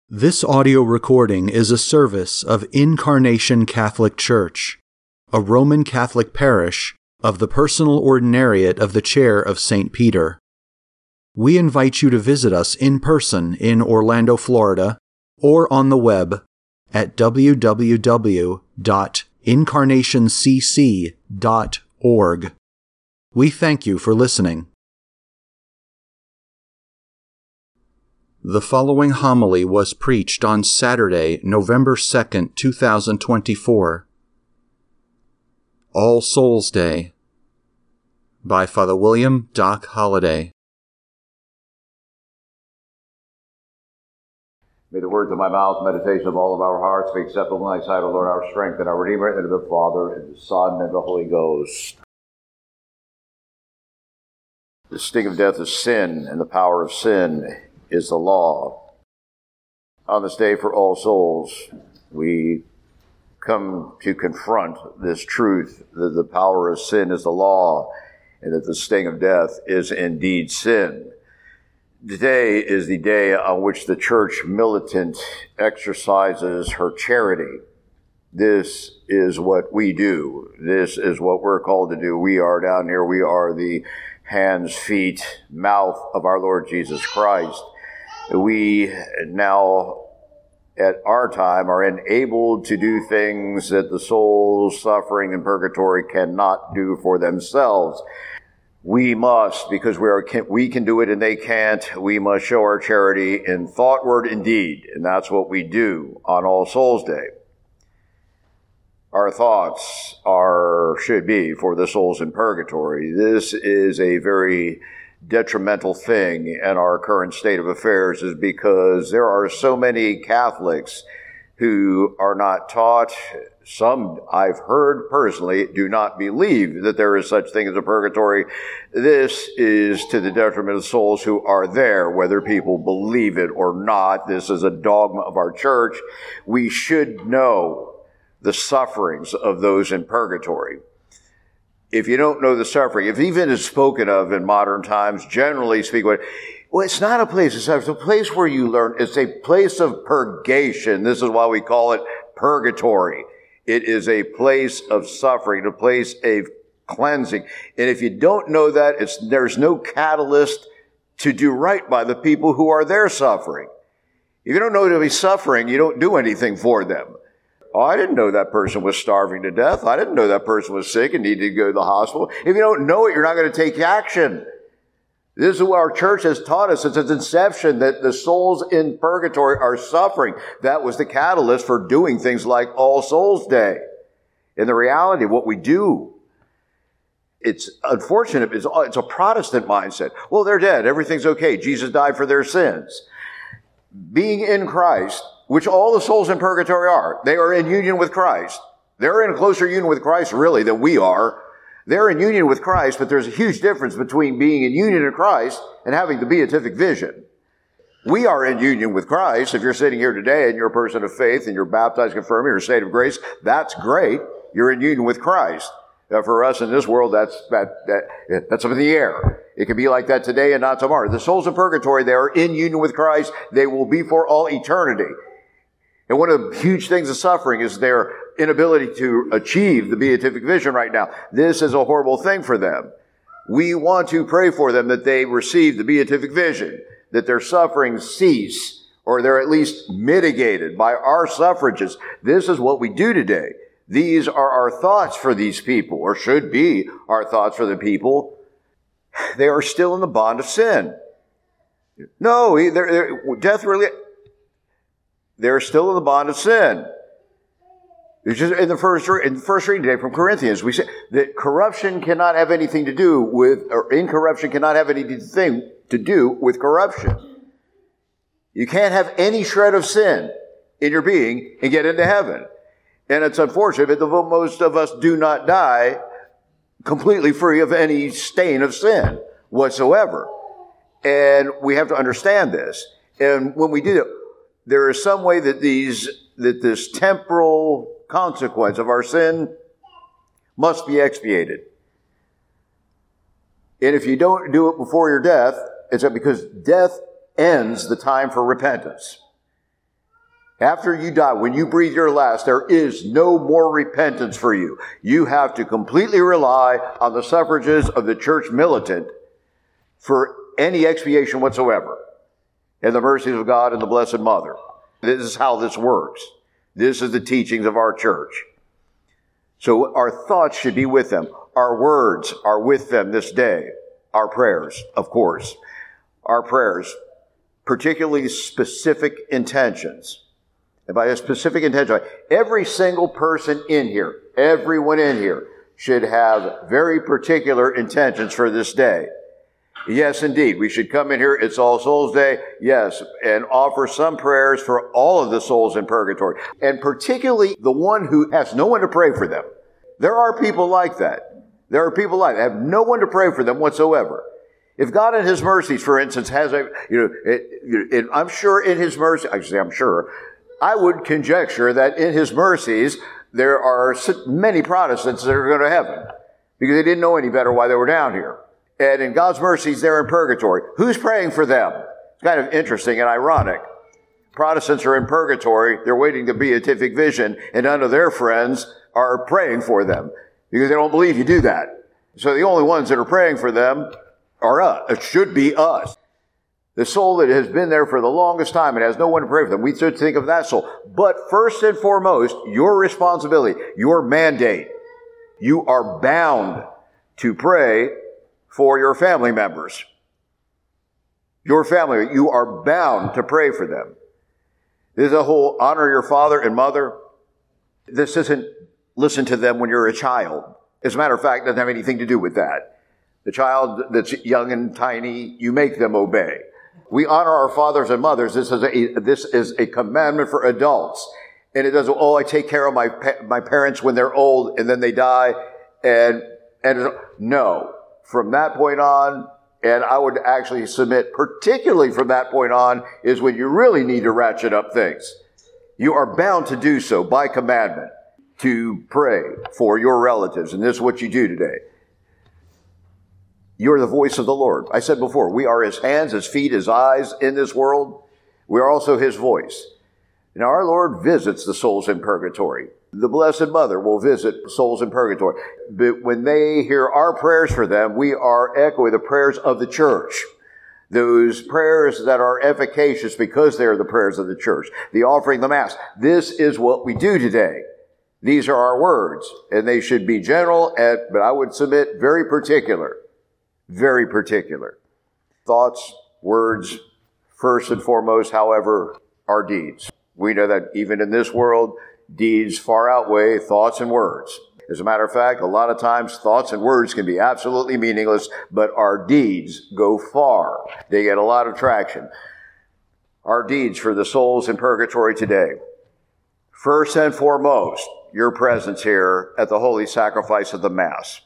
This audio recording is a service of Incarnation Catholic Church, a Roman Catholic parish of the Personal Ordinariate of the Chair of St. Peter. We invite you to visit us in person in Orlando, Florida, or on the web at www.incarnationcc.org. We thank you for listening. The following homily was preached on Saturday, November 2nd, 2024, All Souls Day, by Father William Doc Holliday. May the words of my mouth, meditation of all of our hearts, be acceptable in thy sight, O Lord, our strength and our Redeemer, and of the Father, and the Son, and the Holy Ghost. The sting of death is sin, and the power of sin is the law. On this day for All Souls, we come to confront this truth that the power of sin is the law, and that the sting of death is indeed sin. Today is the day on which the Church militant exercises her charity. This is what we do. This is what we're called to do. We are down here. We are the hands, feet, mouth of our Lord Jesus Christ. We now, at our time, are enabled to do things that the souls suffering in purgatory cannot do for themselves. We must, because we can do it and they can't, we must show our charity in thought, word, and deed. And that's what we do on All Souls Day. Our thoughts should be for the souls in purgatory. This is a very detrimental thing in our current state of affairs, is because there are so many Catholics who are not taught. Some I've heard personally do not believe that there is such thing as a purgatory. This is to the detriment of souls who are there, whether people believe it or not. This is a dogma of our church. We should know the sufferings of those in purgatory. If you don't know the suffering, if even it's spoken of in modern times, generally speaking, well, it's not a place of suffering. It's a place where you learn. It's a place of purgation. This is why we call it purgatory. It is a place of suffering, a place of cleansing. And if you don't know that, there's no catalyst to do right by the people who are there suffering. If you don't know to be suffering, you don't do anything for them. Oh, I didn't know that person was starving to death. I didn't know that person was sick and needed to go to the hospital. If you don't know it, you're not going to take action. This is what our church has taught us since its inception, that the souls in purgatory are suffering. That was the catalyst for doing things like All Souls Day. In the reality of what we do, it's unfortunate. It's a Protestant mindset. Well, they're dead. Everything's okay. Jesus died for their sins. Being in Christ, which all the souls in purgatory are, they are in union with Christ. They're in a closer union with Christ, really, than we are. They're in union with Christ, but there's a huge difference between being in union with Christ and having the beatific vision. We are in union with Christ. If you're sitting here today and you're a person of faith and you're baptized, confirmed, you're in a state of grace, that's great. You're in union with Christ. For us in this world, that's up in the air. It can be like that today and not tomorrow. The souls in purgatory, they are in union with Christ. They will be for all eternity. And one of the huge things of suffering is their inability to achieve the beatific vision right now. This is a horrible thing for them. We want to pray for them that they receive the beatific vision, that their sufferings cease, or they're at least mitigated by our suffrages. This is what we do today. These are our thoughts for these people, or should be our thoughts for the people. They are still in the bond of sin. No, death really... They're still in the bond of sin. It's just in the first reading today from Corinthians, we say that corruption cannot have anything to do with, or incorruption cannot have anything to do with corruption. You can't have any shred of sin in your being and get into heaven. And it's unfortunate that most of us do not die completely free of any stain of sin whatsoever. And we have to understand this. And when we do that, there is some way that this temporal consequence of our sin must be expiated. And if you don't do it before your death, it's because death ends the time for repentance. After you die, when you breathe your last, there is no more repentance for you. You have to completely rely on the suffrages of the church militant for any expiation whatsoever, and the mercies of God and the Blessed Mother. This is how this works. This is the teachings of our church. So our thoughts should be with them. Our words are with them this day. Our prayers, of course. Our prayers, particularly specific intentions. And by a specific intention, every single person in here, everyone in here, should have very particular intentions for this day. Yes, indeed. We should come in here. It's All Souls Day. Yes. And offer some prayers for all of the souls in purgatory. And particularly the one who has no one to pray for them. There are people like that. There are people like that. Have no one to pray for them whatsoever. If God in His mercies, for instance, has I'm sure in His mercy, I would conjecture that in His mercies, there are many Protestants that are going to heaven because they didn't know any better why they were down here. And in God's mercies, they're in purgatory. Who's praying for them? It's kind of interesting and ironic. Protestants are in purgatory. They're waiting the beatific vision, and none of their friends are praying for them because they don't believe you do that. So the only ones that are praying for them are us. It should be us. The soul that has been there for the longest time and has no one to pray for them. We should think of that soul. But first and foremost, your responsibility, your mandate, you are bound to pray for your family members. Your family, you are bound to pray for them. There's a whole honor your father and mother. This isn't listen to them when you're a child. As a matter of fact, it doesn't have anything to do with that. The child that's young and tiny, you make them obey. We honor our fathers and mothers. This is a commandment for adults. And it doesn't, I take care of my parents when they're old and then they die. And no. From that point on, and I would actually submit particularly from that point on, is when you really need to ratchet up things. You are bound to do so by commandment, to pray for your relatives. And this is what you do today. You're the voice of the Lord. I said before, we are His hands, His feet, His eyes in this world. We are also His voice. Now our Lord visits the souls in purgatory. The Blessed Mother will visit souls in purgatory. But when they hear our prayers for them, we are echoing the prayers of the church. Those prayers that are efficacious because they are the prayers of the church. The offering the Mass. This is what we do today. These are our words. And they should be general, but I would submit very particular. Very particular. Thoughts, words, first and foremost, however, are deeds. We know that even in this world, deeds far outweigh thoughts and words. As a matter of fact, a lot of times thoughts and words can be absolutely meaningless, but our deeds go far. They get a lot of traction. Our deeds for the souls in purgatory today. First and foremost, your presence here at the holy sacrifice of the Mass.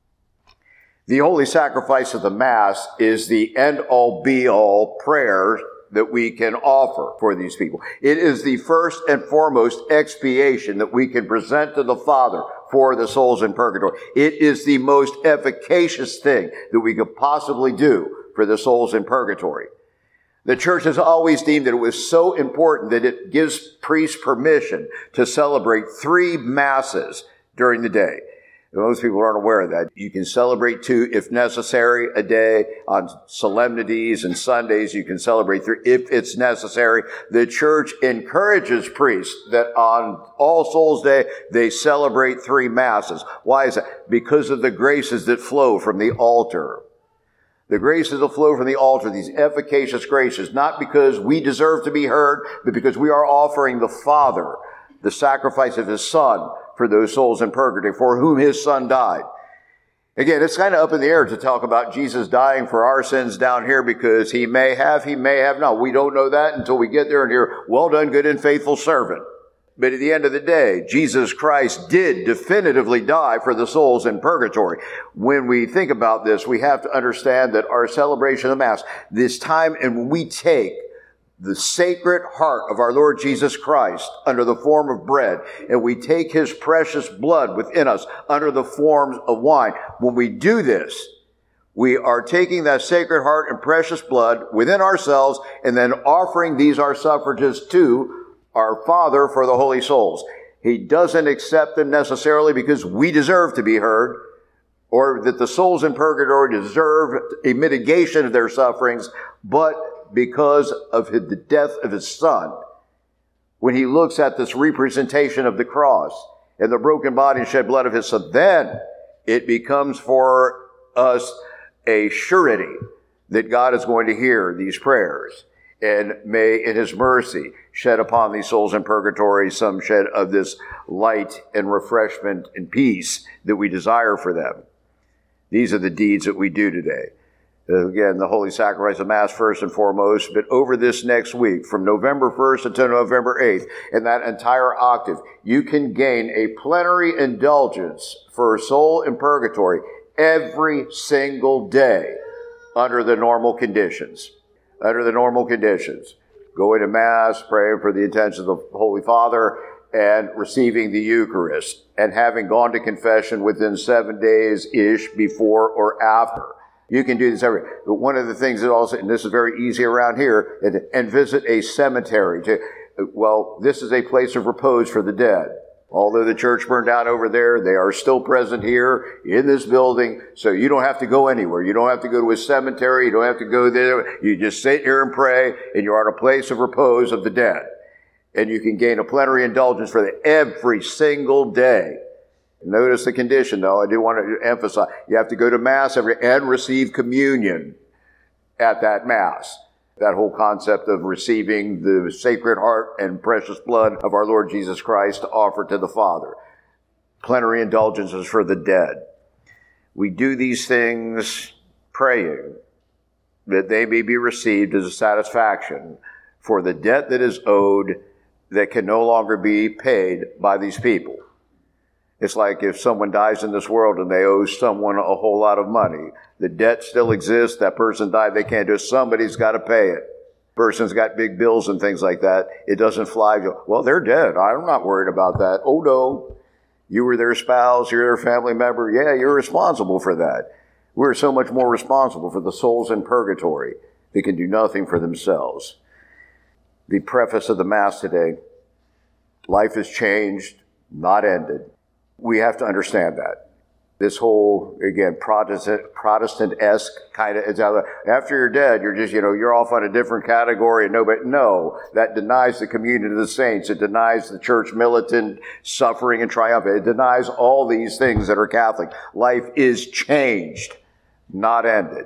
The holy sacrifice of the Mass is the end-all, be-all prayer that we can offer for these people. It is the first and foremost expiation that we can present to the Father for the souls in purgatory. It is the most efficacious thing that we could possibly do for the souls in purgatory. The church has always deemed that it was so important that it gives priests permission to celebrate 3 masses during the day. Most people aren't aware of that. You can celebrate 2 if necessary a day. On solemnities and Sundays, you can celebrate 3 if it's necessary. The church encourages priests that on All Souls Day, they celebrate 3 masses. Why is that? Because of the graces that flow from the altar. The graces that flow from the altar, these efficacious graces, not because we deserve to be heard, but because we are offering the Father the sacrifice of His Son for those souls in purgatory, for whom His Son died. Again, it's kind of up in the air to talk about Jesus dying for our sins down here because He may have not. We don't know that until we get there and hear, well done, good and faithful servant. But at the end of the day, Jesus Christ did definitively die for the souls in purgatory. When we think about this, we have to understand that our celebration of the Mass, this time and when we take the sacred heart of our Lord Jesus Christ under the form of bread, and we take His precious blood within us under the forms of wine. When we do this, we are taking that sacred heart and precious blood within ourselves and then offering these our suffrages to our Father for the holy souls. He doesn't accept them necessarily because we deserve to be heard, or that the souls in purgatory deserve a mitigation of their sufferings, but because of the death of his Son. When he looks at this representation of the cross and the broken body and shed blood of his Son, then it becomes for us a surety that God is going to hear these prayers, and may in his mercy shed upon these souls in purgatory some shed of this light and refreshment and peace that we desire for them. These are the deeds that we do today. Again, the Holy Sacrifice of Mass first and foremost, but over this next week, from November 1st until November 8th, in that entire octave, you can gain a plenary indulgence for a soul in purgatory every single day under the normal conditions. Under the normal conditions. Going to Mass, praying for the intentions of the Holy Father, and receiving the Eucharist, and having gone to confession within 7 days-ish before or after. You can do this every. But one of the things that also, and this is very easy around here, and visit a cemetery. This is a place of repose for the dead. Although the church burned down over there, they are still present here in this building, so you don't have to go anywhere. You don't have to go to a cemetery. You don't have to go there. You just sit here and pray, and you're at a place of repose of the dead. And you can gain a plenary indulgence for that every single day. Notice the condition, though. I do want to emphasize, you have to go to Mass and receive communion at that Mass. That whole concept of receiving the Sacred Heart and precious blood of our Lord Jesus Christ to offer to the Father. Plenary indulgences for the dead. We do these things praying that they may be received as a satisfaction for the debt that is owed that can no longer be paid by these people. It's like if someone dies in this world and they owe someone a whole lot of money. The debt still exists. That person died. They can't do it. Somebody's got to pay it. Person's got big bills and things like that. It doesn't fly. Well, they're dead. I'm not worried about that. Oh, no. You were their spouse. You're their family member. Yeah, you're responsible for that. We're so much more responsible for the souls in purgatory. They can do nothing for themselves. The preface of the Mass today, life is changed, not ended. We have to understand that. This whole, again, Protestant-esque kind of, after you're dead, you're just, you're off on a different category. No, that denies the communion of the saints. It denies the church militant suffering and triumph. It denies all these things that are Catholic. Life is changed, not ended.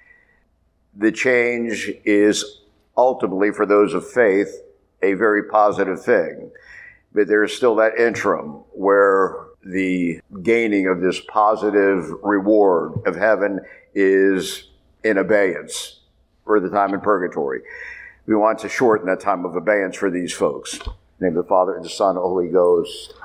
The change is ultimately, for those of faith, a very positive thing. But there's still that interim where the gaining of this positive reward of heaven is in abeyance for the time in purgatory. We want to shorten that time of abeyance for these folks. In the name of the Father, and the Son, and the Holy Ghost.